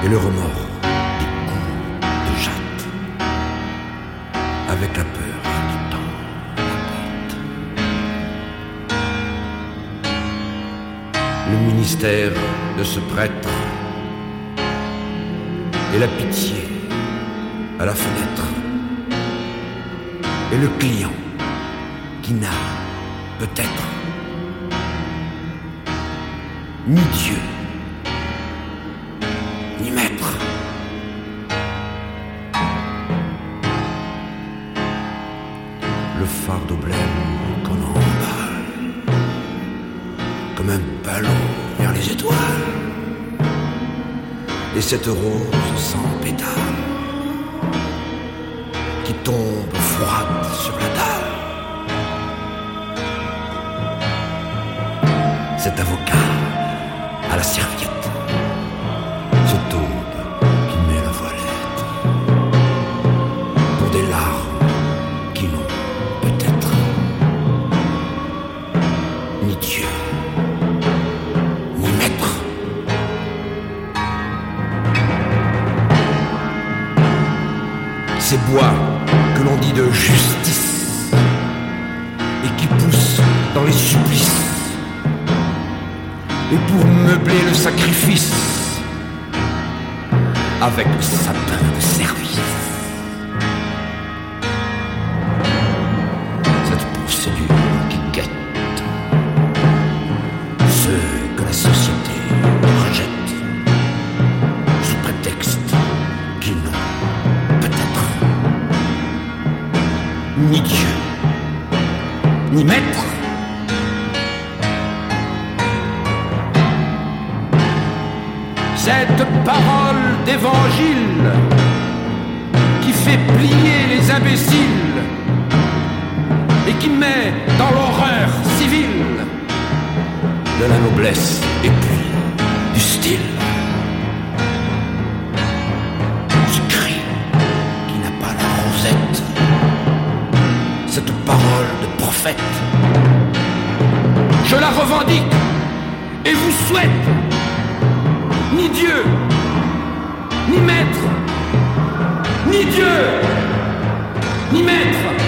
et le remords des coups de jatte, avec la peur qui tend la porte. Le ministère de ce prêtre et la pitié à la fenêtre, et le client qui n'a peut-être ni Dieu ni maître. Le fardeau blême qu'on emballe comme un ballon vers les étoiles, et cette rose sans pétales qui tombe froide sur la dalle. Cet avocat à la serviette, ce taube qui met la voilette pour des larmes qui n'ont peut-être ni Dieu ni maître. Ces bois que l'on dit de justice et qui poussent dans les supplices, et pour meubler le sacrifice avec le sapin de service. Cette procédure qui guette ceux que la société rejette sous prétexte qu'ils n'ont peut-être ni Dieu ni maître. Cette parole d'évangile qui fait plier les imbéciles et qui met dans l'horreur civile de la noblesse et puis du style. Ce cri qui n'a pas la rosette, cette parole de prophète, je la revendique et vous souhaite ni Dieu, ni maître, ni Dieu, ni maître.